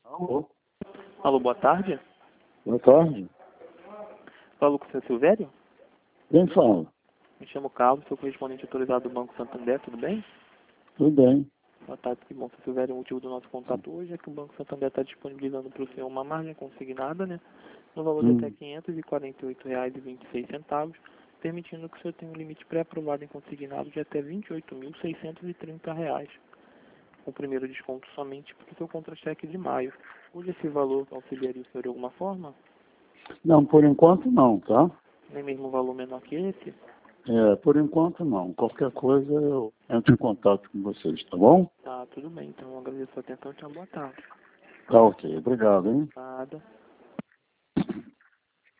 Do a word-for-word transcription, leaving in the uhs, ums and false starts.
Alô? Alô, boa tarde. Boa tarde. Falo com o seu Silvério? Quem fala? Me chamo Carlos, sou correspondente autorizado do Banco Santander, tudo bem? Tudo bem. Boa tarde, que bom, seu Silvério. O motivo do nosso contato hoje é que o Banco Santander está disponibilizando para o senhor uma margem consignada, né? No valor de até Hum. quinhentos e quarenta e oito reais e vinte e seis centavos, permitindo que o senhor tenha um limite pré-aprovado em consignado de até vinte e oito mil seiscentos e trinta reais. O primeiro desconto somente para o seu contra-cheque de maio. Hoje esse valor auxiliaria o senhor de alguma forma? Não, por enquanto não, tá? Nem mesmo um valor menor que esse? É, por enquanto não. Qualquer coisa eu entro em contato com vocês, tá bom? Tá, tudo bem. Então eu agradeço a atenção e tenha uma boa tarde. Tá ok. Obrigado, hein? Nada.